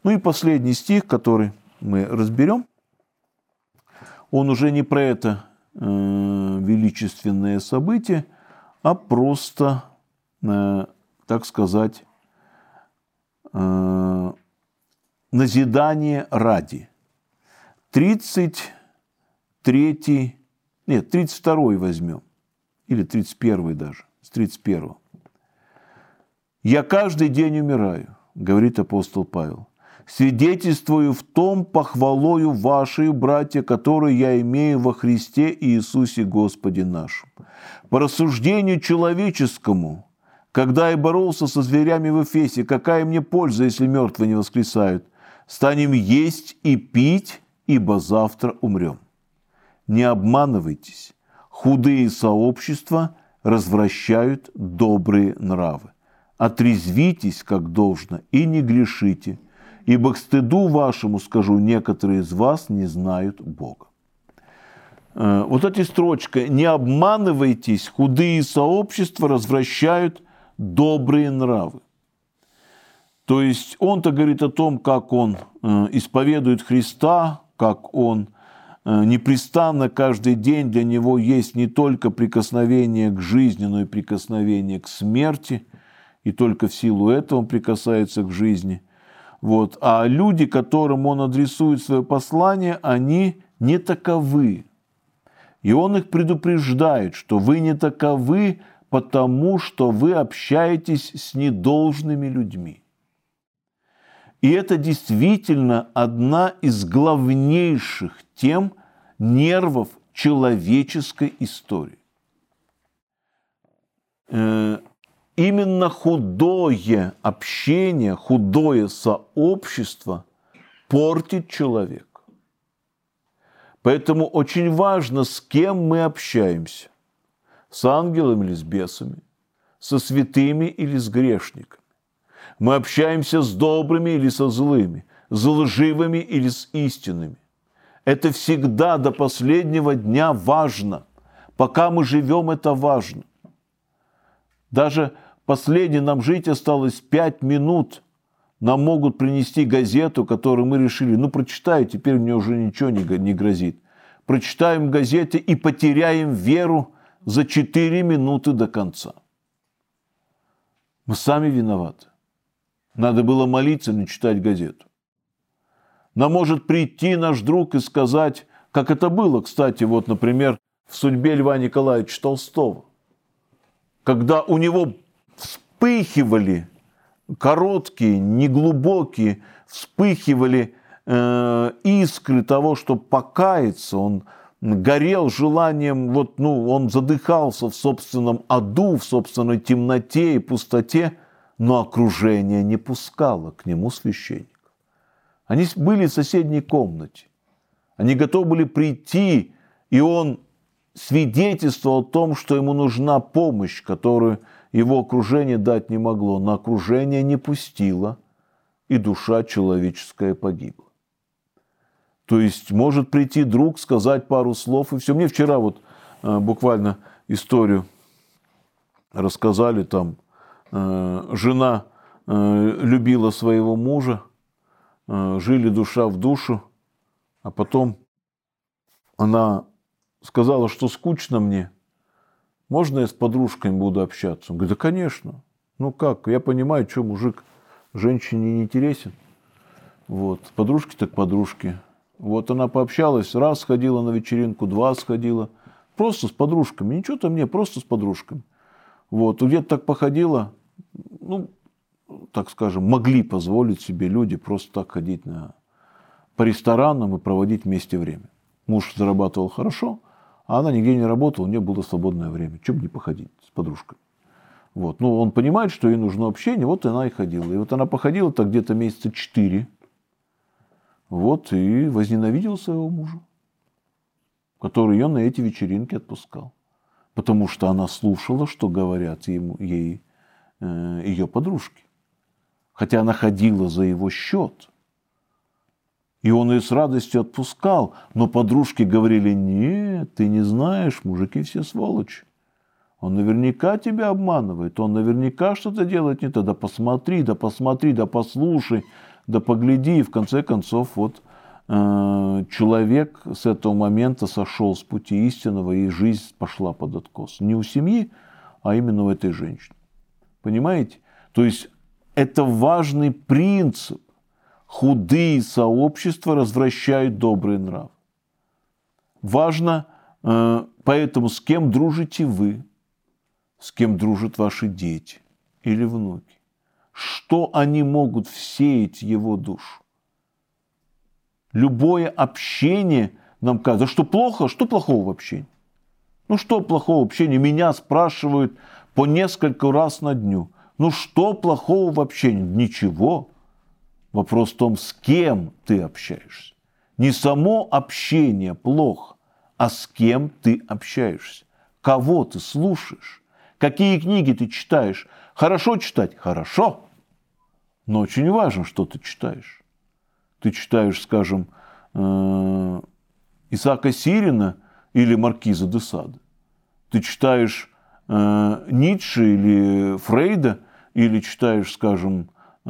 Ну и последний стих, который мы разберем, он уже не про это величественное событие, а просто, так сказать, назидание ради. 32-й возьмем, или 31-й даже, с 31-го. «Я каждый день умираю», говорит апостол Павел, «свидетельствую в том похвалою вашей, братья, которую я имею во Христе Иисусе Господе нашем. По рассуждению человеческому, когда я боролся со зверями в Эфесе, какая мне польза, если мертвые не воскресают? Станем есть и пить, ибо завтра умрем. Не обманывайтесь, худые сообщества развращают добрые нравы. Отрезвитесь, как должно, и не грешите, ибо к стыду вашему, скажу, некоторые из вас не знают Бога». Вот эта строчка: «Не обманывайтесь, худые сообщества развращают добрые нравы». То есть он-то говорит о том, как он исповедует Христа, как он непрестанно каждый день для него есть не только прикосновение к жизни, но и прикосновение к смерти, и только в силу этого он прикасается к жизни. Вот. А люди, которым он адресует свое послание, они не таковы. И он их предупреждает, что вы не таковы, потому что вы общаетесь с недолжными людьми. И это действительно одна из главнейших тем нервов человеческой истории. Именно худое общение, худое сообщество портит человека. Поэтому очень важно, с кем мы общаемся. С ангелами или с бесами, со святыми или с грешниками. Мы общаемся с добрыми или со злыми, с лживыми или с истинными. Это всегда до последнего дня важно. Пока мы живем, это важно. Даже последнее нам жить осталось 5 минут. Нам могут принести газету, которую мы решили, прочитай, теперь мне уже ничего не грозит. Прочитаем газеты и потеряем веру за 4 минуты до конца. Мы сами виноваты. Надо было молиться, не читать газету. Нам может прийти наш друг и сказать, как это было, кстати, например, в судьбе Льва Николаевича Толстого, когда у него вспыхивали короткие, неглубокие, вспыхивали искры того, чтобы покаяться, он горел желанием, он задыхался в собственном аду, в собственной темноте и пустоте, но окружение не пускало к нему священников. Они были в соседней комнате. Они готовы были прийти, и он свидетельствовал о том, что ему нужна помощь, которую его окружение дать не могло. Но окружение не пустило, и душа человеческая погибла. То есть может прийти друг, сказать пару слов, и все. Мне вчера буквально историю рассказали, там жена любила своего мужа, жили душа в душу, а потом она сказала, что скучно мне, можно я с подружками буду общаться? Он говорит, да, конечно. Как, я понимаю, что мужик женщине не интересен. Подружки так подружки. Она пообщалась, раз сходила на вечеринку, 2 сходила. Просто с подружками, ничего там нет, просто с подружками. Где-то так походила, так скажем, могли позволить себе люди просто так ходить по ресторанам и проводить вместе время. Муж зарабатывал хорошо, а она нигде не работала, у нее было свободное время. Чего бы не походить с подружкой? Он понимает, что ей нужно общение, она и ходила. И она походила так где-то месяца 4. И возненавидела своего мужа, который ее на эти вечеринки отпускал. Потому что она слушала, что говорят ей ее подружки. Хотя она ходила за его счет. И он ее с радостью отпускал. Но подружки говорили, нет, ты не знаешь, мужики все сволочи. Он наверняка тебя обманывает, он наверняка что-то делает не то. Да посмотри, да послушай. да погляди, и в конце концов вот человек с этого момента сошел с пути истинного, и жизнь пошла под откос. Не у семьи, а именно у этой женщины. Понимаете? То есть это важный принцип. Худые сообщества развращают добрый нрав. Важно, поэтому с кем дружите вы, с кем дружат ваши дети или внуки. Что они могут всеять в его душу? Любое общение нам кажется, что плохо, что плохого в общении? Ну что плохого в общении? Меня спрашивают по несколько раз на дню. Ну что плохого в общении? Ничего. Вопрос в том, с кем ты общаешься. Не само общение плохо, а с кем ты общаешься. Кого ты слушаешь. Какие книги ты читаешь. Хорошо читать? Хорошо. Но очень важно, что ты читаешь. Ты читаешь, скажем, Исаака Сирина или Маркиза де Сада. Ты читаешь Ницше или Фрейда, или читаешь, скажем,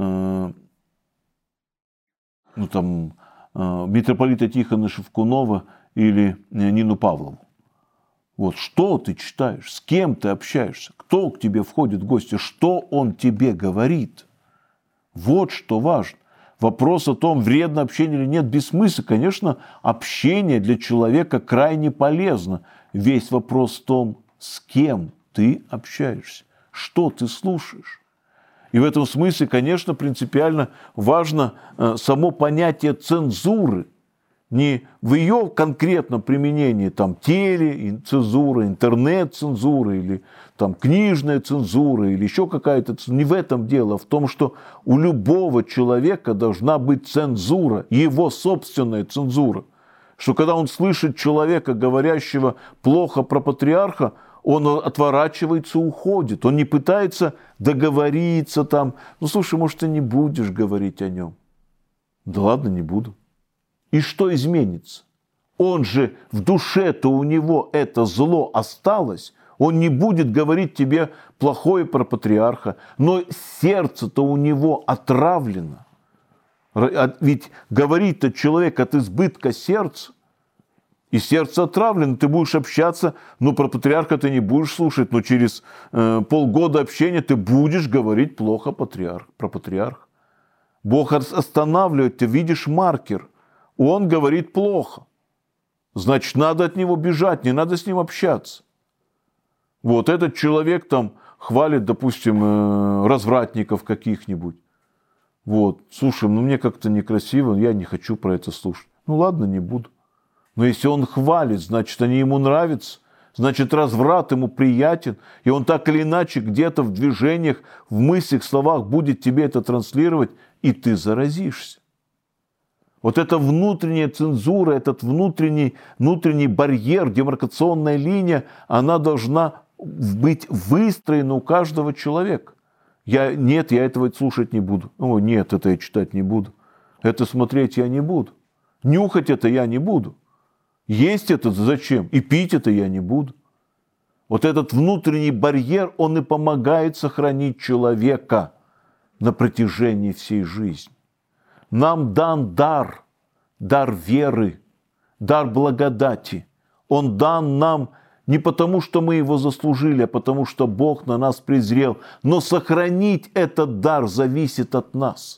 митрополита Тихона Шевкунова или Нину Павлову. Вот что ты читаешь, с кем ты общаешься, кто к тебе входит в гости, что он тебе говорит. Вот что важно. Вопрос о том, вредно общение или нет, бессмысленно. Конечно, общение для человека крайне полезно. Весь вопрос в том, с кем ты общаешься, что ты слушаешь. И в этом смысле, конечно, принципиально важно само понятие цензуры. Не в ее конкретном применении, там, телецензура, интернет-цензура, или там, книжная цензура, или еще какая-то цензура. Не в этом дело, а в том, что у любого человека должна быть цензура, его собственная цензура. Что когда он слышит человека, говорящего плохо про патриарха, он отворачивается, уходит. Он не пытается договориться там. Ну, слушай, может, ты не будешь говорить о нем? Да ладно, не буду. И что изменится? Он же в душе-то у него это зло осталось. Он не будет говорить тебе плохое про патриарха, но сердце-то у него отравлено. Ведь говорит-то человек от избытка сердца, и сердце отравлено, ты будешь общаться, но про патриарха ты не будешь слушать, но через полгода общения ты будешь говорить плохо про патриарха. Бог останавливает, ты видишь маркер. Он говорит плохо. Значит, надо от него бежать, не надо с ним общаться. Вот этот человек там хвалит, допустим, развратников каких-нибудь. Вот, слушай, ну мне как-то некрасиво, я не хочу про это слушать. Ну ладно, не буду. Но если он хвалит, значит, они ему нравятся. Значит, разврат ему приятен. И он так или иначе где-то в движениях, в мыслях, в словах будет тебе это транслировать, и ты заразишься. Вот эта внутренняя цензура, этот внутренний барьер, демаркационная линия, она должна быть выстроена у каждого человека. Я этого слушать не буду. О, нет, это я читать не буду. Это смотреть я не буду. Нюхать это я не буду. Есть это зачем? И пить это я не буду. Вот этот внутренний барьер, он и помогает сохранить человека на протяжении всей жизни. Нам дан дар веры, дар благодати. Он дан нам не потому, что мы его заслужили, а потому, что Бог на нас презрел. Но сохранить этот дар зависит от нас.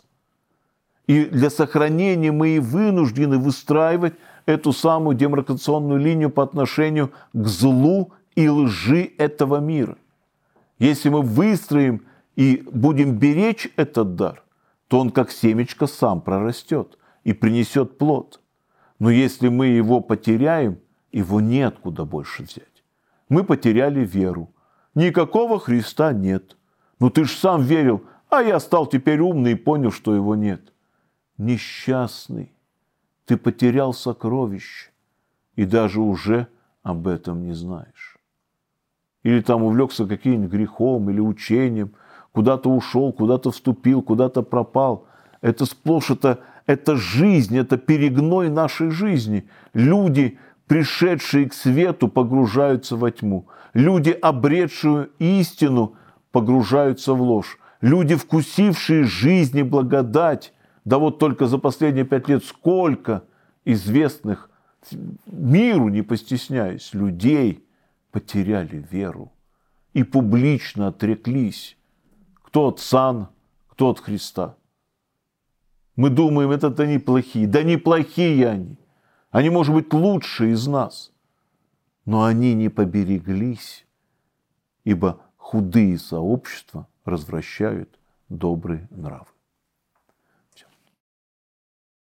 И для сохранения мы и вынуждены выстраивать эту самую демаркационную линию по отношению к злу и лжи этого мира. Если мы выстроим и будем беречь этот дар, то он как семечко сам прорастет и принесет плод. Но если мы его потеряем, его неоткуда больше взять. Мы потеряли веру. Никакого Христа нет. Ну ты ж сам верил, а я стал теперь умный и понял, что его нет. Несчастный, ты потерял сокровище и даже уже об этом не знаешь. Или там увлекся каким-нибудь грехом или учением, куда-то ушел, куда-то вступил, куда-то пропал. Это сплошь это жизнь, это перегной нашей жизни. Люди, пришедшие к свету, погружаются во тьму. Люди, обретшие истину, погружаются в ложь. Люди, вкусившие жизнь и благодать, Да вот только за последние 5 лет сколько известных, миру не постесняясь, людей потеряли веру и публично отреклись. Кто от сан, кто от Христа. Мы думаем, это они плохие. Да не плохие они. Они, может быть, лучшие из нас. Но они не побереглись, ибо худые сообщества развращают добрый нрав.